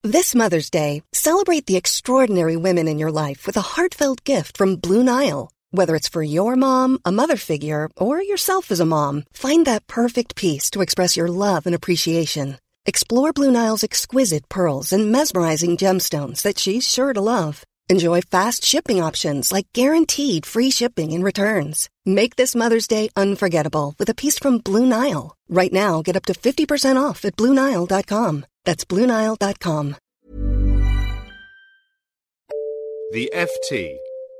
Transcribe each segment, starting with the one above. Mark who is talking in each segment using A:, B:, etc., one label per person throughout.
A: This Mother's Day, celebrate the extraordinary women in your life with a heartfelt gift from Blue Nile. Whether it's for your mom, a mother figure, or yourself as a mom, find that perfect piece to express your love and appreciation. Explore Blue Nile's exquisite pearls and mesmerizing gemstones that she's sure to love. Enjoy fast shipping options like guaranteed free shipping and returns. Make this Mother's Day unforgettable with a piece from Blue Nile. Right now, get up to 50% off at BlueNile.com. That's BlueNile.com.
B: The FT.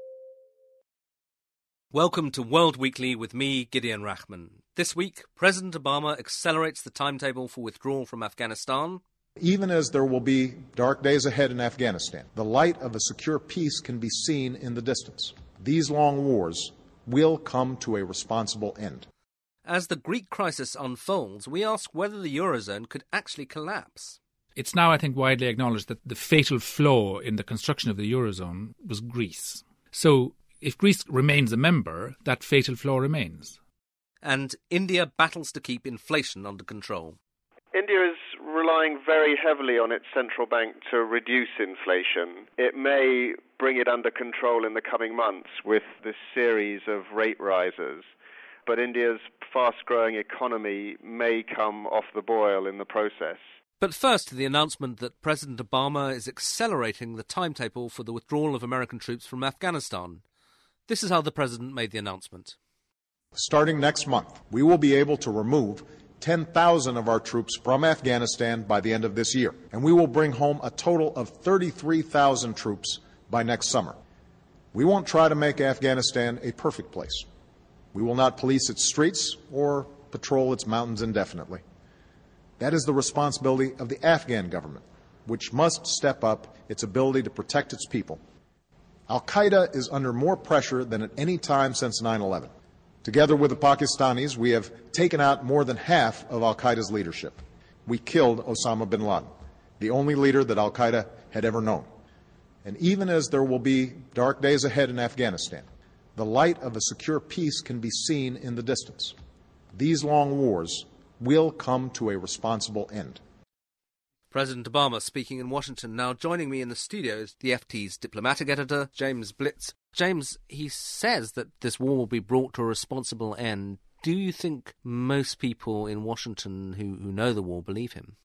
C: Welcome to World Weekly with me, Gideon Rachman. This week, President Obama accelerates the timetable for withdrawal from Afghanistan.
D: Even as there will be dark days ahead in Afghanistan, the light of a secure peace can be seen in the distance. These long wars will come to a responsible end.
C: As the Greek crisis unfolds, we ask whether the Eurozone could actually collapse.
E: It's now, I think, widely acknowledged that the fatal flaw in the construction of the Eurozone was Greece. So if Greece remains a member, that fatal flaw remains.
C: And India battles to keep inflation under control.
F: India is relying very heavily on its central bank to reduce inflation. It may bring it under control in the coming months with this series of rate rises, but India's fast-growing economy may come off the boil in the process.
C: But first, the announcement that President Obama is accelerating the timetable for the withdrawal of American troops from Afghanistan. This is how the president made the announcement.
D: Starting next month, we will be able to remove 10,000 of our troops from Afghanistan by the end of this year, and we will bring home a total of 33,000 troops by next summer. We won't try to make Afghanistan a perfect place. We will not police its streets or patrol its mountains indefinitely. That is the responsibility of the Afghan government, which must step up its ability to protect its people. Al-Qaeda is under more pressure than at any time since 9/11. Together with the Pakistanis, we have taken out more than half of Al-Qaeda's leadership. We killed Osama bin Laden, the only leader that Al-Qaeda had ever known. And even as there will be dark days ahead in Afghanistan, the light of a secure peace can be seen in the distance. These long wars will come to a responsible end.
C: President Obama speaking in Washington. Now joining me in the studio is the FT's diplomatic editor, James Blitz. James, he says that this war will be brought to a responsible end. Do you think most people in Washington who know the war believe him?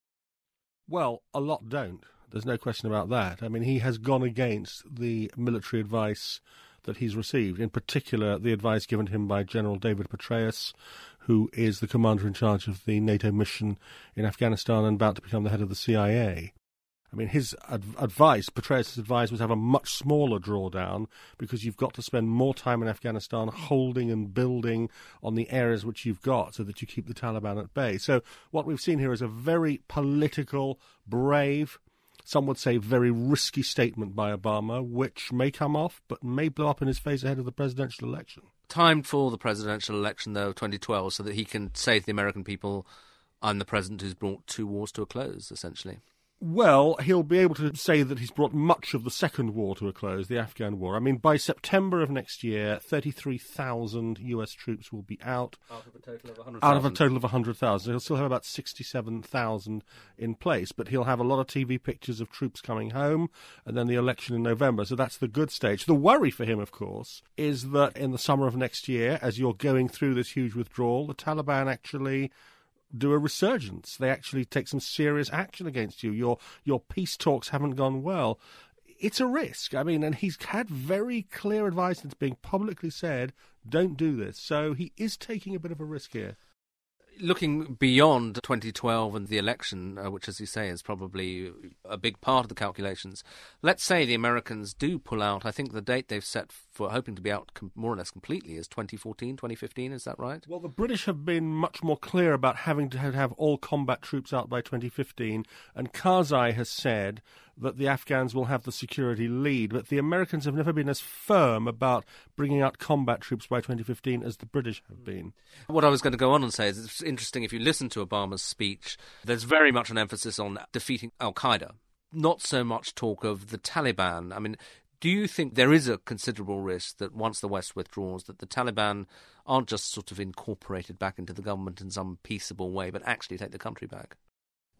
G: Well, a lot don't. There's no question about that. I mean, he has gone against the military advice that he's received, in particular the advice given to him by General David Petraeus, who is the commander-in-charge of the NATO mission in Afghanistan and about to become the head of the CIA. I mean, his advice, Petraeus' advice, was to have a much smaller drawdown because you've got to spend more time in Afghanistan holding and building on the areas which you've got so that you keep the Taliban at bay. So what we've seen here is a very political, brave, some would say very risky statement by Obama, which may come off but may blow up in his face ahead of the presidential election.
C: Timed for the presidential election, though, of 2012, so that he can say to the American people, I'm the president who's brought two wars to a close, essentially.
G: Well, he'll be able to say that he's brought much of the second war to a close, the Afghan war. I mean, by September of next year, 33,000 US troops will be out.
C: Out of a total of 100,000.
G: Out of a total of 100,000. He'll still have about 67,000 in place, but he'll have a lot of TV pictures of troops coming home, and then the election in November. So that's the good stage. The worry for him, of course, is that in the summer of next year, as you're going through this huge withdrawal, the Taliban actually do a resurgence. They actually take some serious action against you. Your peace talks haven't gone well. It's a risk. I mean, and he's had very clear advice that's being publicly said, don't do this. So he is taking a bit of a risk here.
C: Looking beyond 2012 and the election, which, as you say, is probably a big part of the calculations, let's say the Americans do pull out. I think the date they've set for hoping to be out more or less completely is 2014, 2015, is that right?
G: Well, the British have been much more clear about having to have all combat troops out by 2015, and Karzai has said that the Afghans will have the security lead, but the Americans have never been as firm about bringing out combat troops by 2015 as the British have been.
C: What I was going to go on and say is it's interesting, if you listen to Obama's speech, there's very much an emphasis on defeating Al-Qaeda, not so much talk of the Taliban. I mean, do you think there is a considerable risk that once the West withdraws, that the Taliban aren't just sort of incorporated back into the government in some peaceable way, but actually take the country back?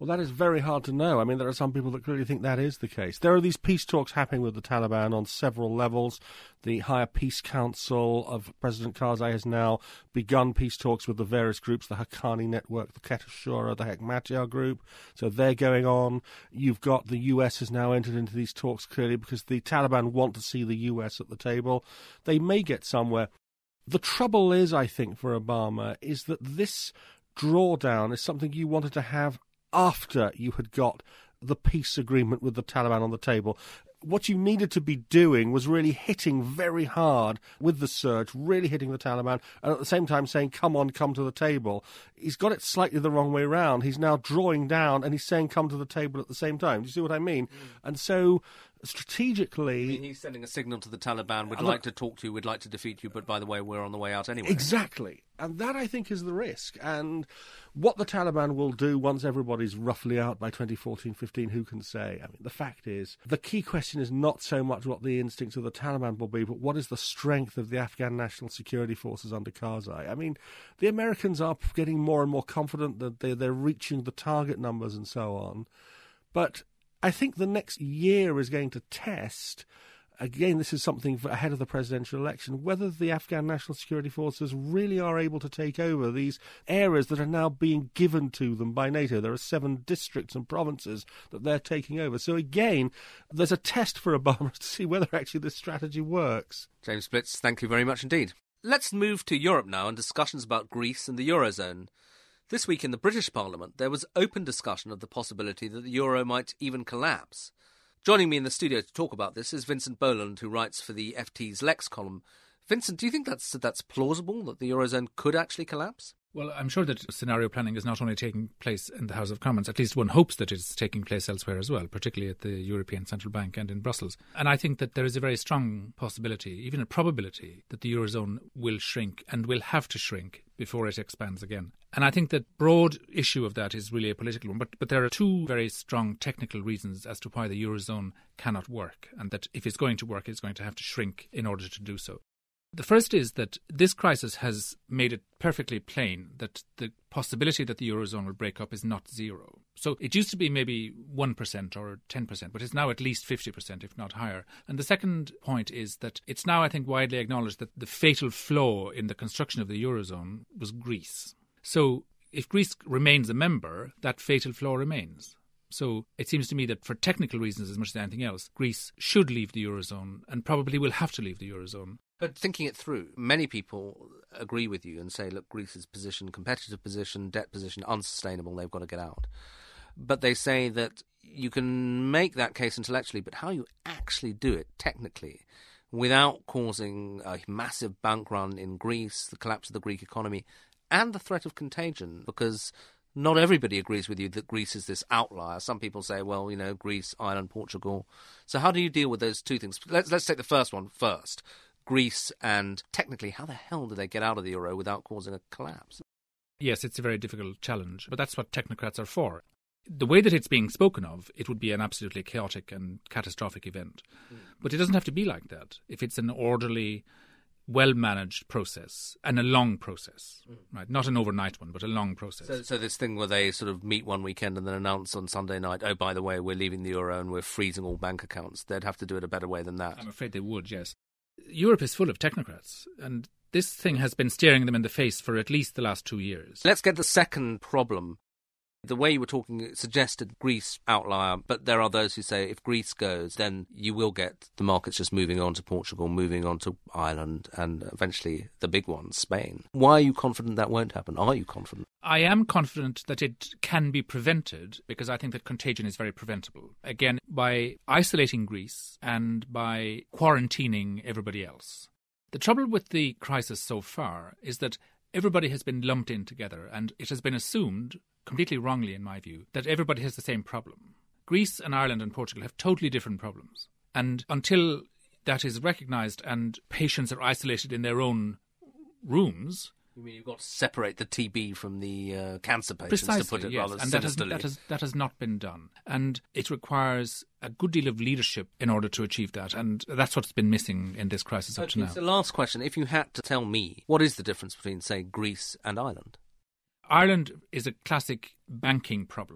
G: Well, that is very hard to know. I mean, there are some people that clearly think that is the case. There are these peace talks happening with the Taliban on several levels. The Higher Peace Council of President Karzai has now begun peace talks with the various groups, the Haqqani Network, the Quetta Shura, the Hekmatyar Group. So they're going on. You've got the US has now entered into these talks clearly because the Taliban want to see the US at the table. They may get somewhere. The trouble is, I think, for Obama, is that this drawdown is something you wanted to have after you had got the peace agreement with the Taliban on the table. What you needed to be doing was really hitting very hard with the surge, really hitting the Taliban, and at the same time saying, come on, come to the table. He's got it slightly the wrong way round. He's now drawing down and he's saying, come to the table at the same time. Do you see what I mean? And so strategically...
C: I mean, he's sending a signal to the Taliban, we'd like to talk to you, we'd like to defeat you, but by the way, we're on the way out anyway.
G: Exactly. And that, I think, is the risk. And what the Taliban will do once everybody's roughly out by 2014-15, who can say? I mean, the fact is, the key question is not so much what the instincts of the Taliban will be, but what is the strength of the Afghan National Security Forces under Karzai? I mean, the Americans are getting more and more confident that they're reaching the target numbers and so on. But I think the next year is going to test, again, this is something ahead of the presidential election, whether the Afghan National Security Forces really are able to take over these areas that are now being given to them by NATO. There are 7 districts and provinces that they're taking over. So again, there's a test for Obama to see whether actually this strategy works.
C: James Blitz, thank you very much indeed. Let's move to Europe now and discussions about Greece and the Eurozone. This week in the British Parliament, there was open discussion of the possibility that the euro might even collapse. Joining me in the studio to talk about this is Vincent Boland, who writes for the FT's Lex column. Vincent, do you think that's plausible, that the eurozone could actually collapse?
E: Well, I'm sure that scenario planning is not only taking place in the House of Commons, at least one hopes that it's taking place elsewhere as well, particularly at the European Central Bank and in Brussels. And I think that there is a very strong possibility, even a probability, that the eurozone will shrink and will have to shrink before it expands again. And I think that broad issue of that is really a political one. But there are 2 very strong technical reasons as to why the eurozone cannot work, and that if it's going to work, it's going to have to shrink in order to do so. The first is that this crisis has made it perfectly plain that the possibility that the eurozone will break up is not zero. So it used to be maybe 1% or 10%, but it's now at least 50%, if not higher. And the second point is that it's now, I think, widely acknowledged that the fatal flaw in the construction of the eurozone was Greece. So if Greece remains a member, that fatal flaw remains. So it seems to me that for technical reasons as much as anything else, Greece should leave the eurozone and probably will have to leave the eurozone.
C: But thinking it through, many people agree with you and say, look, Greece's position, competitive position, debt position, unsustainable, they've got to get out. But they say that you can make that case intellectually, but how you actually do it technically without causing a massive bank run in Greece, the collapse of the Greek economy, and the threat of contagion, because not everybody agrees with you that Greece is this outlier. Some people say, well, Greece, Ireland, Portugal. So how do you deal with those 2 things? Let's take the first one first. Greece, and technically, how the hell do they get out of the euro without causing a collapse?
E: Yes, it's a very difficult challenge, but that's what technocrats are for. The way that it's being spoken of, it would be an absolutely chaotic and catastrophic event. But it doesn't have to be like that. If it's an orderly, well-managed process and a long process, right? Not an overnight one, but a long process.
C: So this thing where they sort of meet one weekend and then announce on Sunday night, oh, by the way, we're leaving the euro and we're freezing all bank accounts, they'd have to do it a better way than that.
E: I'm afraid they would, yes. Europe is full of technocrats, and this thing has been staring them in the face for at least the last 2 years.
C: Let's get the second problem. The way you were talking suggested Greece outlier, but there are those who say if Greece goes, then you will get the markets just moving on to Portugal, moving on to Ireland, and eventually the big one, Spain. Why are you confident that won't happen? Are you confident?
E: I am confident that it can be prevented because I think that contagion is very preventable. Again, by isolating Greece and by quarantining everybody else. The trouble with the crisis so far is that everybody has been lumped in together, and it has been assumed, completely wrongly in my view, that everybody has the same problem. Greece and Ireland and Portugal have totally different problems. And until that is recognised and patients are isolated in their own rooms...
C: You mean you've got to separate the TB from the cancer patients,
E: precisely,
C: to put it
E: yes.
C: rather
E: and
C: sinisterly.
E: that has not been done. And it requires a good deal of leadership in order to achieve that. And that's what's been missing in this crisis up to now.
C: So last question. If you had to tell me, what is the difference between, say, Greece and Ireland?
E: Ireland is a classic banking problem.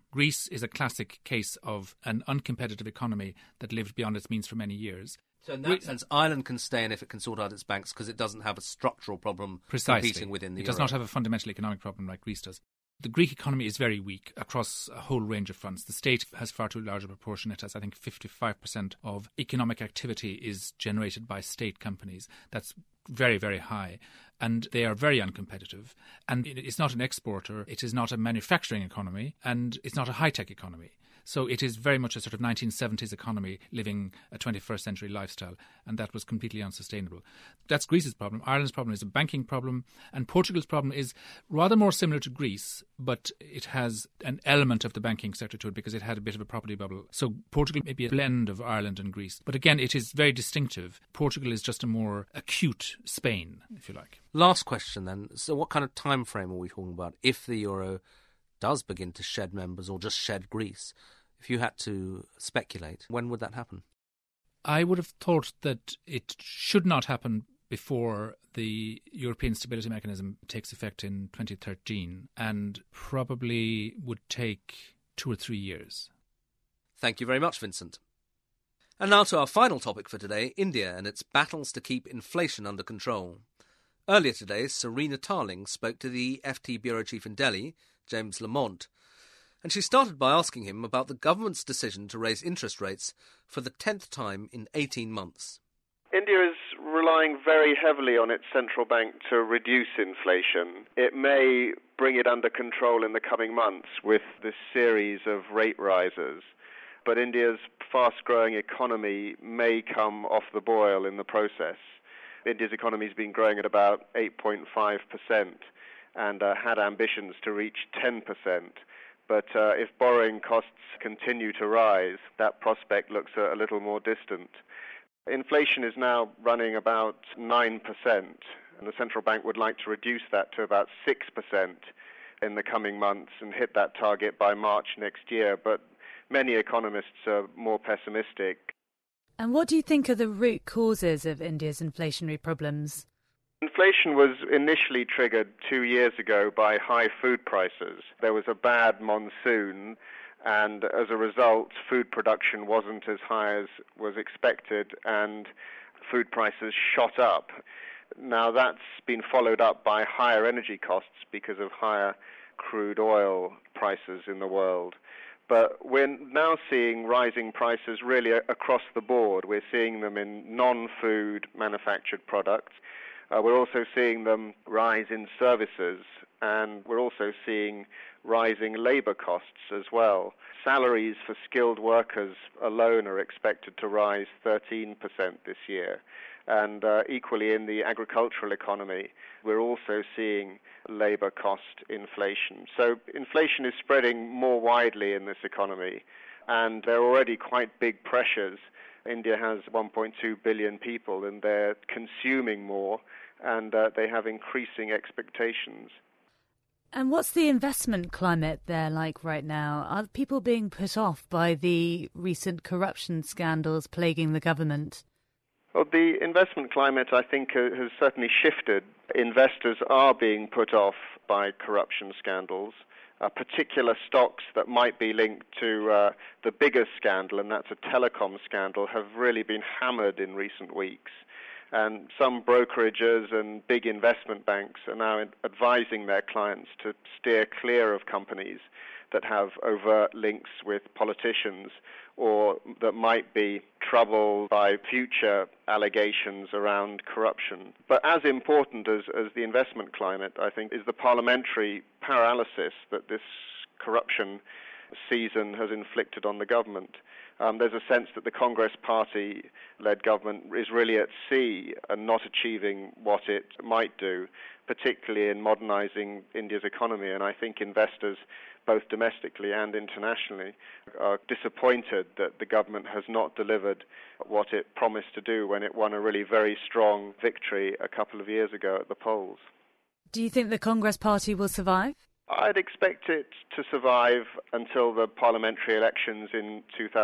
E: Greece is a classic case of an uncompetitive economy that lived beyond its means for many years.
C: So in that sense, Ireland can stay in if it can sort out its banks because it doesn't have a structural problem competing within the euro.
E: It does not have a fundamental economic problem like Greece does. The Greek economy is very weak across a whole range of fronts. The state has far too large a proportion. It has, I think, 55% of economic activity is generated by state companies. That's very, very high. And they are very uncompetitive. And it's not an exporter. It is not a manufacturing economy. And it's not a high-tech economy. So it is very much a sort of 1970s economy living a 21st century lifestyle, and that was completely unsustainable. That's Greece's problem. Ireland's problem is a banking problem, and Portugal's problem is rather more similar to Greece, but it has an element of the banking sector to it because it had a bit of a property bubble. So Portugal may be a blend of Ireland and Greece, but again, it is very distinctive. Portugal is just a more acute Spain, if you like.
C: Last question then. So what kind of time frame are we talking about if the euro does begin to shed members or just shed Greece? If you had to speculate, when would that happen?
E: I would have thought that it should not happen before the European Stability Mechanism takes effect in 2013 and probably would take 2 or 3 years.
C: Thank you very much, Vincent. And now to our final topic for today, India and its battles to keep inflation under control. Earlier today, Serena Tarling spoke to the FT Bureau Chief in Delhi, James Lamont, and she started by asking him about the government's decision to raise interest rates for the 10th time in 18 months.
F: India is relying very heavily on its central bank to reduce inflation. It may bring it under control in the coming months with this series of rate rises, but India's fast-growing economy may come off the boil in the process. India's economy has been growing at about 8.5% and had ambitions to reach 10%. But if borrowing costs continue to rise, that prospect looks a little more distant. Inflation is now running about 9%, and the central bank would like to reduce that to about 6% in the coming months and hit that target by March next year. But many economists are more pessimistic.
H: And what do you think are the root causes of India's inflationary problems?
F: Inflation was initially triggered 2 years ago by high food prices. There was a bad monsoon, and as a result, food production wasn't as high as was expected, and food prices shot up. Now, that's been followed up by higher energy costs because of higher crude oil prices in the world. But we're now seeing rising prices really across the board. We're seeing them in non-food manufactured products. We're also seeing them rise in services, and we're also seeing rising labour costs as well. Salaries for skilled workers alone are expected to rise 13% this year. And equally in the agricultural economy, we're also seeing labour cost inflation. So inflation is spreading more widely in this economy, and there are already quite big pressures. India has 1.2 billion people, and they're consuming more, and they have increasing expectations.
H: And what's the investment climate there like right now? Are people being put off by the recent corruption scandals plaguing the government?
F: Well, the investment climate, I think, has certainly shifted. Investors are being put off by corruption scandals. Particular stocks that might be linked to the biggest scandal, and that's a telecom scandal, have really been hammered in recent weeks. And some brokerages and big investment banks are now advising their clients to steer clear of companies that have overt links with politicians or that might be troubled by future allegations around corruption. But as important as the investment climate, I think, is the parliamentary paralysis that this corruption season has inflicted on the government. There's a sense that the Congress Party-led government is really at sea and not achieving what it might do, particularly in modernising India's economy. And I think investors, both domestically and internationally, are disappointed that the government has not delivered what it promised to do when it won a really very strong victory a couple of years ago at the polls.
H: Do you think the Congress Party will survive?
F: I'd expect it to survive until the parliamentary elections in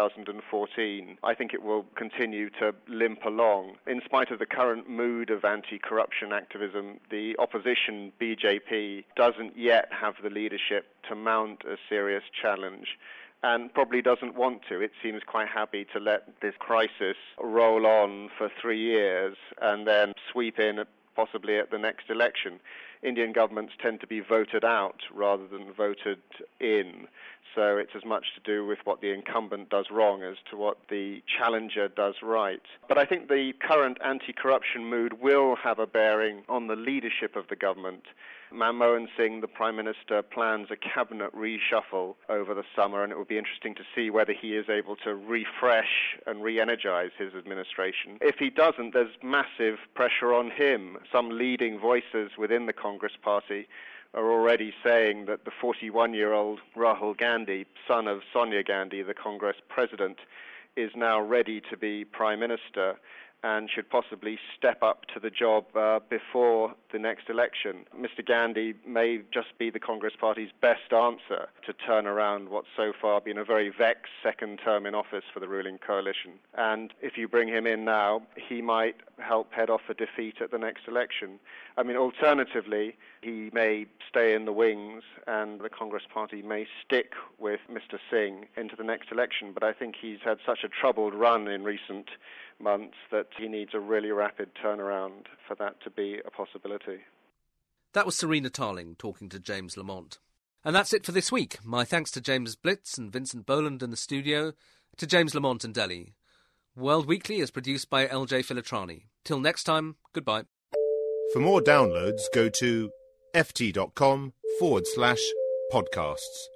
F: 2014. I think it will continue to limp along. In spite of the current mood of anti-corruption activism, the opposition, BJP, doesn't yet have the leadership to mount a serious challenge, and probably doesn't want to. It seems quite happy to let this crisis roll on for 3 years and then sweep in possibly at the next election. Indian governments tend to be voted out rather than voted in, so it's as much to do with what the incumbent does wrong as to what the challenger does right. But I think the current anti-corruption mood will have a bearing on the leadership of the government. Manmohan Singh, the Prime Minister, plans a cabinet reshuffle over the summer, and it will be interesting to see whether he is able to refresh and re-energize his administration. If he doesn't, there's massive pressure on him. Some leading voices within the Congress party are already saying that the 41-year-old Rahul Gandhi, son of Sonia Gandhi, the Congress president, is now ready to be Prime Minister and should possibly step up to the job before the next election. Mr. Gandhi may just be the Congress Party's best answer to turn around what's so far been a very vexed second term in office for the ruling coalition. And if you bring him in now, he might help head off a defeat at the next election. I mean, alternatively, he may stay in the wings and the Congress Party may stick with Mr. Singh into the next election. But I think he's had such a troubled run in recent months that he needs a really rapid turnaround for that to be a possibility.
C: That was Serena Tarling talking to James Lamont. And that's it for this week. My thanks to James Blitz and Vincent Boland in the studio, to James Lamont in Delhi. World Weekly is produced by LJ Filitrani. Till next time, goodbye.
B: For more downloads, go to ft.com/podcasts.